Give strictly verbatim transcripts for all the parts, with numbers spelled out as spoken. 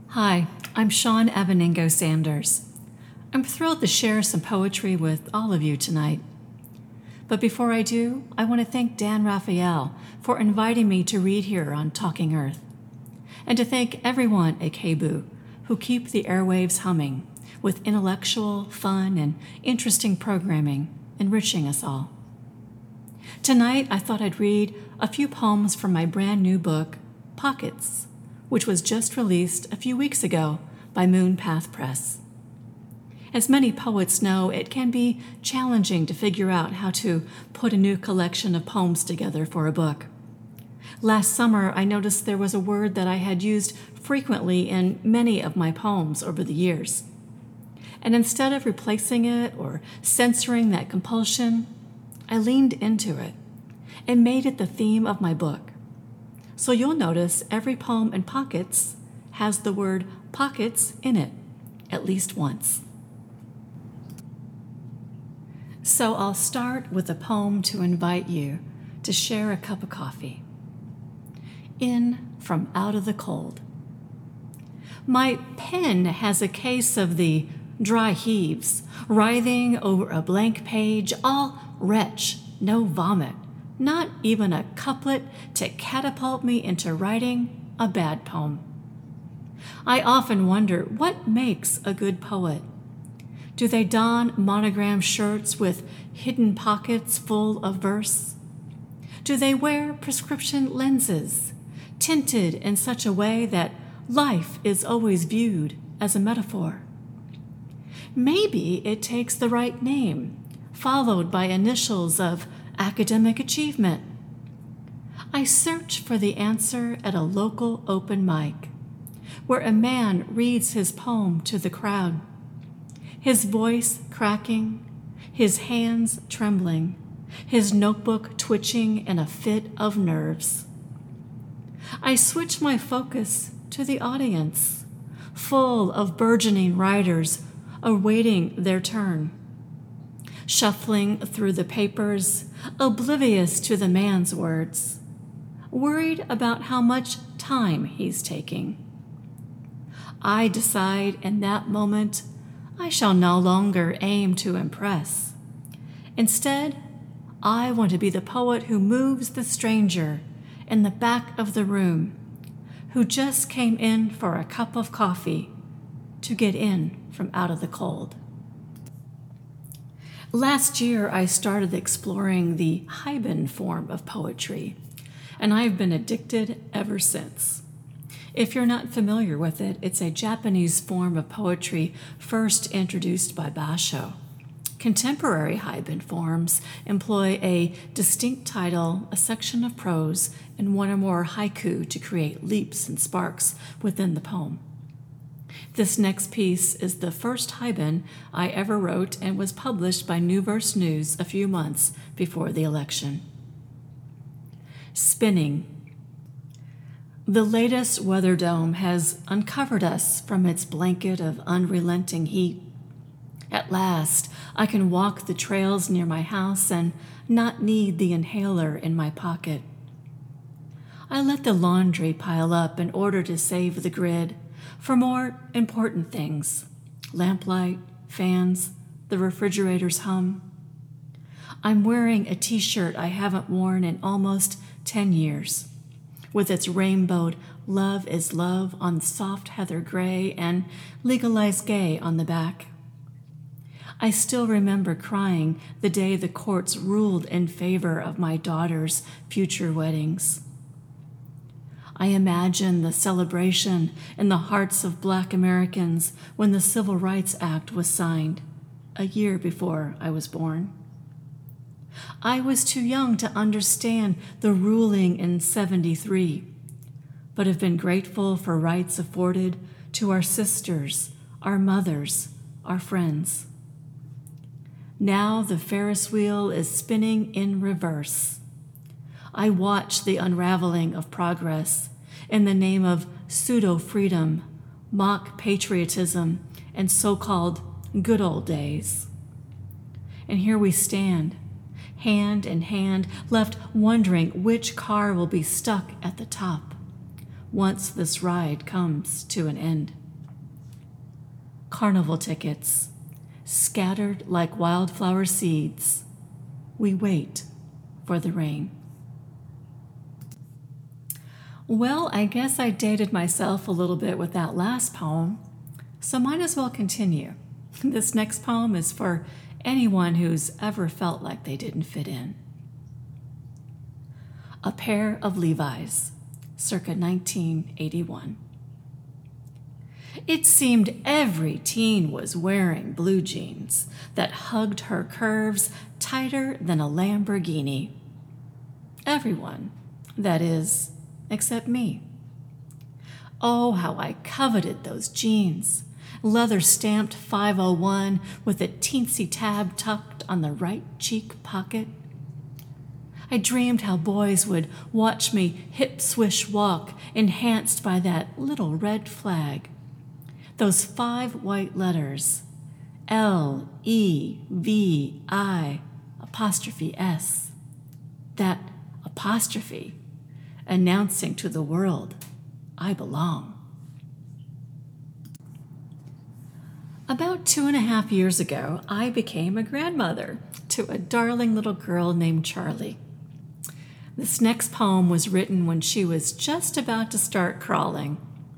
Hi, I'm Sean Evaningo Sanders. I'm thrilled to share some poetry with all of you tonight. But before I do, I want to thank Dan Raphael for inviting me to read here on Talking Earth, and to thank everyone at K B U who keep the airwaves humming with intellectual, fun, and interesting programming, enriching us all. Tonight, I thought I'd read a few poems from my brand new book, Pockets, which was just released a few weeks ago by Moonpath Press. As many poets know, it can be challenging to figure out how to put a new collection of poems together for a book. Last summer, I noticed there was a word that I had used frequently in many of my poems over the years. And instead of replacing it or censoring that compulsion, I leaned into it and made it the theme of my book. So you'll notice every poem in Pockets has the word pockets in it, at least once. So I'll start with a poem to invite you to share a cup of coffee. In from Out of the Cold. My pen has a case of the dry heaves, writhing over a blank page, all retch, no vomit, not even a couplet to catapult me into writing a bad poem. I often wonder what makes a good poet. Do they don monogram shirts with hidden pockets full of verse? Do they wear prescription lenses, tinted in such a way that life is always viewed as a metaphor? Maybe it takes the right name, followed by initials of academic achievement. I search for the answer at a local open mic, where a man reads his poem to the crowd, his voice cracking, his hands trembling, his notebook twitching in a fit of nerves. I switch my focus to the audience, full of burgeoning writers awaiting their turn, shuffling through the papers, oblivious to the man's words, worried about how much time he's taking. I decide in that moment I shall no longer aim to impress. Instead, I want to be the poet who moves the stranger in the back of the room, who just came in for a cup of coffee to get in from out of the cold. Last year, I started exploring the Haibun form of poetry, and I've been addicted ever since. If you're not familiar with it, it's a Japanese form of poetry first introduced by Basho. Contemporary Haibun forms employ a distinct title, a section of prose, and one or more haiku to create leaps and sparks within the poem. This next piece is the first Haibun I ever wrote and was published by New Verse News a few months before the election. Spinning. The latest weather dome has uncovered us from its blanket of unrelenting heat. At last, I can walk the trails near my house and not need the inhaler in my pocket. I let the laundry pile up in order to save the grid for more important things, lamplight, fans, the refrigerator's hum. I'm wearing a t-shirt I haven't worn in almost ten years, with its rainbowed "Love is Love" on soft heather gray and "Legalize Gay" on the back. I still remember crying the day the courts ruled in favor of my daughter's future weddings. I imagine the celebration in the hearts of Black Americans when the Civil Rights Act was signed, a year before I was born. I was too young to understand the ruling in seventy-three, but have been grateful for rights afforded to our sisters, our mothers, our friends. Now the Ferris wheel is spinning in reverse. I watch the unraveling of progress in the name of pseudo-freedom, mock patriotism, and so-called good old days. And here we stand, hand in hand, left wondering which car will be stuck at the top once this ride comes to an end. carnival tickets, scattered like wildflower seeds. We wait for the rain. Well, I guess I dated myself a little bit with that last poem, so might as well continue. This next poem is for anyone who's ever felt like they didn't fit in. A Pair of Levi's, circa nineteen eighty-one. It seemed every teen was wearing blue jeans that hugged her curves tighter than a Lamborghini. Everyone, that is, except me. Oh, how I coveted those jeans. Leather-stamped five oh one with a teensy tab tucked on the right cheek pocket. I dreamed how boys would watch me hip-swish walk, enhanced by that little red flag. Those five white letters, L E V I apostrophe S. That apostrophe announcing to the world, I belong. About two and a half years ago, I became a grandmother to a darling little girl named Charlie. This next poem was written when she was just about to start crawling.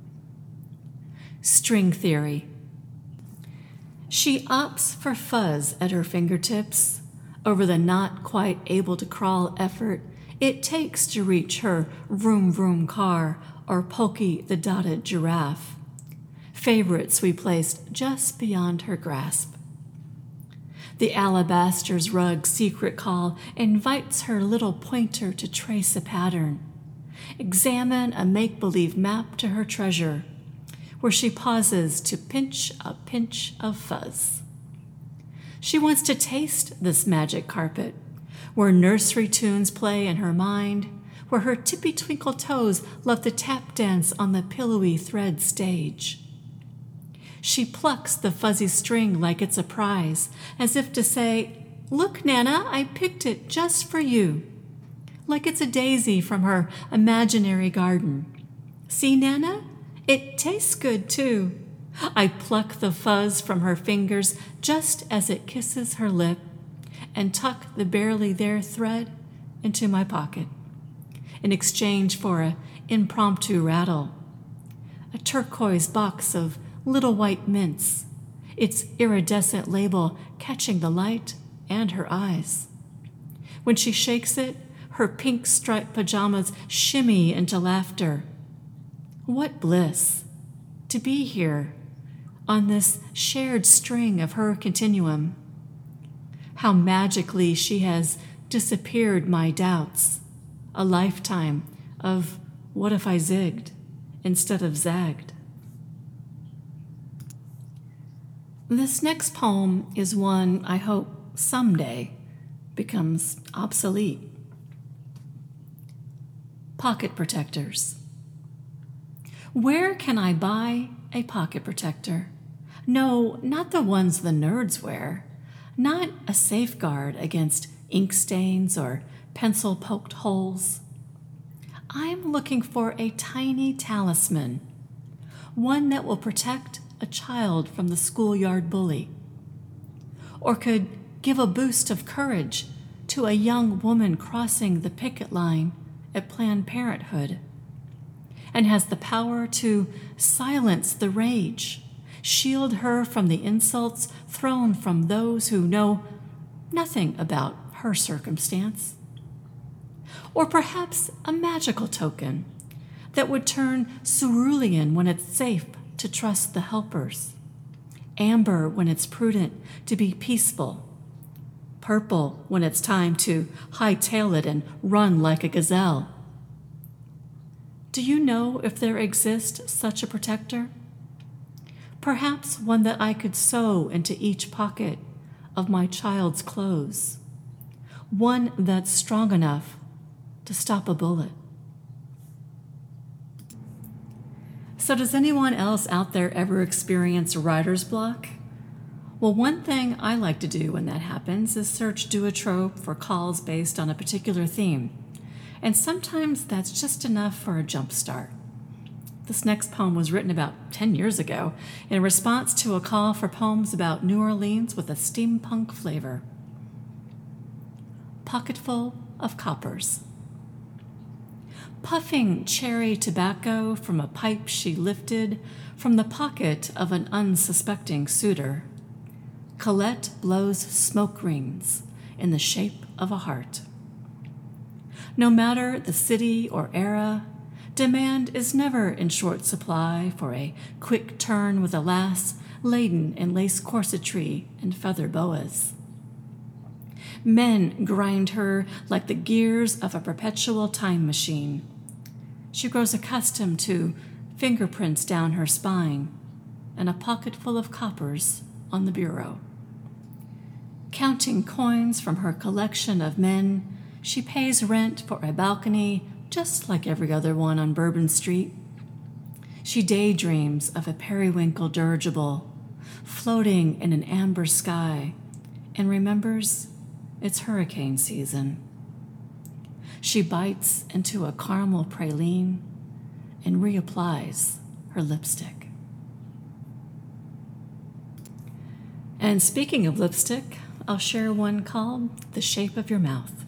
String theory. She opts for fuzz at her fingertips over the not quite able to crawl effort it takes to reach her vroom vroom car or Pokey the dotted giraffe, favorites we placed just beyond her grasp. The alabaster's rug secret call invites her little pointer to trace a pattern, examine a make-believe map to her treasure, where she pauses to pinch a pinch of fuzz. She wants to taste this magic carpet, where nursery tunes play in her mind, where her tippy-twinkle toes love to tap dance on the pillowy thread stage. She plucks the fuzzy string like it's a prize, as if to say, "Look, Nana, I picked it just for you," like it's a daisy from her imaginary garden. "See, Nana? It tastes good, too." I pluck the fuzz from her fingers just as it kisses her lip and tuck the barely there thread into my pocket in exchange for an impromptu rattle, a turquoise box of little white mints, its iridescent label catching the light and her eyes. When she shakes it, her pink striped pajamas shimmy into laughter. What bliss to be here on this shared string of her continuum. How magically she has disappeared my doubts, a lifetime of what if I zigged instead of zagged. This next poem is one I hope someday becomes obsolete. Pocket protectors. Where can I buy a pocket protector? No, not the ones the nerds wear. Not a safeguard against ink stains or pencil-poked holes. I'm looking for a tiny talisman, one that will protect a child from the schoolyard bully, or could give a boost of courage to a young woman crossing the picket line at Planned Parenthood, and has the power to silence the rage, shield her from the insults thrown from those who know nothing about her circumstance. Or perhaps a magical token that would turn cerulean when it's safe to trust the helpers, amber when it's prudent to be peaceful, purple when it's time to hightail it and run like a gazelle. Do you know if there exists such a protector? Perhaps one that I could sew into each pocket of my child's clothes, one that's strong enough to stop a bullet. So does anyone else out there ever experience writer's block? Well, one thing I like to do when that happens is search Duotrope for calls based on a particular theme, and sometimes that's just enough for a jump start. This next poem was written about ten years ago in response to a call for poems about New Orleans with a steampunk flavor. Pocketful of Coppers. Puffing cherry tobacco from a pipe she lifted from the pocket of an unsuspecting suitor, Colette blows smoke rings in the shape of a heart. No matter the city or era, demand is never in short supply for a quick turn with a lass laden in lace corsetry and feather boas. Men grind her like the gears of a perpetual time machine. She grows accustomed to fingerprints down her spine and a pocket full of coppers on the bureau. Counting coins from her collection of men, she pays rent for a balcony just like every other one on Bourbon Street. She daydreams of a periwinkle dirigible floating in an amber sky and remembers it's hurricane season. She bites into a caramel praline and reapplies her lipstick. And speaking of lipstick, I'll share one called The Shape of Your Mouth.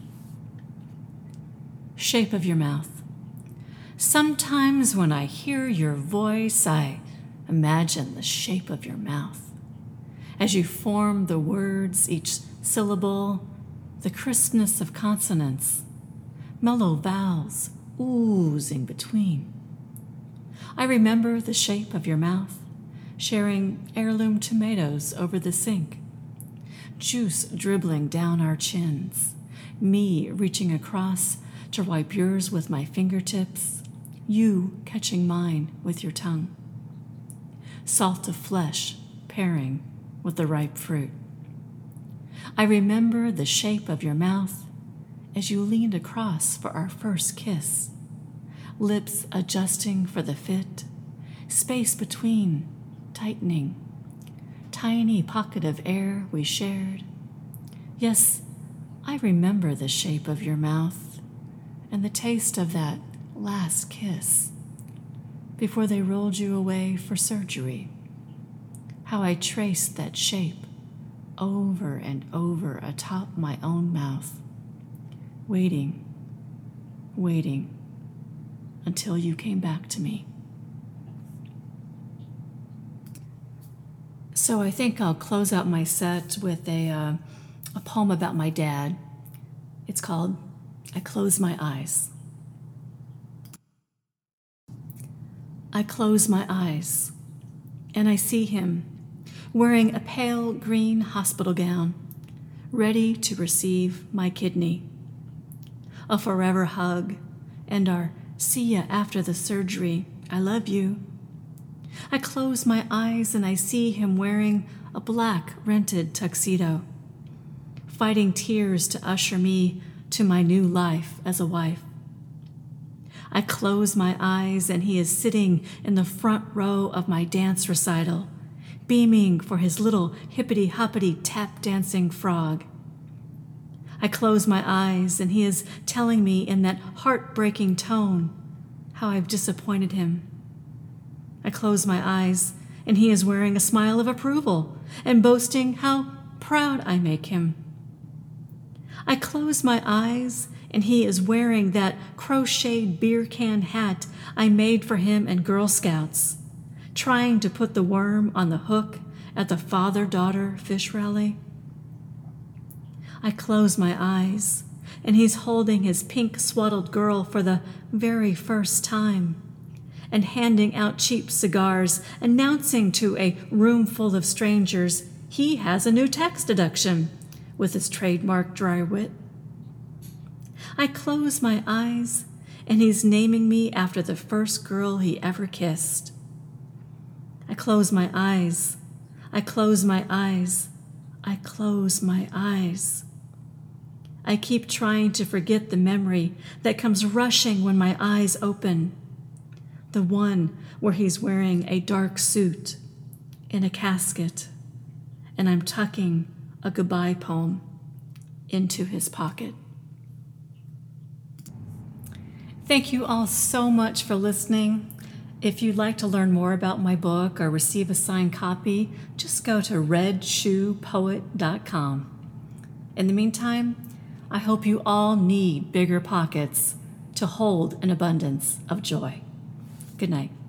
Shape of your mouth. Sometimes when I hear your voice, I imagine the shape of your mouth. As you form the words, each syllable, the crispness of consonants, mellow vowels oozing between. I remember the shape of your mouth, sharing heirloom tomatoes over the sink, juice dribbling down our chins, me reaching across to wipe yours with my fingertips, you catching mine with your tongue. Salt of flesh pairing with the ripe fruit. I remember the shape of your mouth as you leaned across for our first kiss, lips adjusting for the fit, space between tightening, tiny pocket of air we shared. Yes, I remember the shape of your mouth and the taste of that last kiss before they rolled you away for surgery. How I traced that shape over and over atop my own mouth, waiting, waiting until you came back to me. So I think I'll close out my set with a, uh, a poem about my dad. It's called I Close My Eyes. I close my eyes, and I see him wearing a pale green hospital gown, ready to receive my kidney. A forever hug, and our see ya after the surgery, I love you. I close my eyes and I see him wearing a black rented tuxedo, fighting tears to usher me to my new life as a wife. I close my eyes and he is sitting in the front row of my dance recital, beaming for his little hippity-hoppity tap-dancing frog. I close my eyes and he is telling me in that heartbreaking tone how I've disappointed him. I close my eyes and he is wearing a smile of approval and boasting how proud I make him. I close my eyes and he is wearing that crocheted beer can hat I made for him in Girl Scouts, trying to put the worm on the hook at the father-daughter fish rally. I close my eyes and he's holding his pink swaddled girl for the very first time and handing out cheap cigars, announcing to a room full of strangers he has a new tax deduction with his trademark dry wit. I close my eyes, and he's naming me after the first girl he ever kissed. I close my eyes, I close my eyes, I close my eyes. I keep trying to forget the memory that comes rushing when my eyes open. The one where he's wearing a dark suit in a casket, and I'm tucking a goodbye poem into his pocket. Thank you all so much for listening. If you'd like to learn more about my book or receive a signed copy, just go to red shoe poet dot com. In the meantime, I hope you all need bigger pockets to hold an abundance of joy. Good night.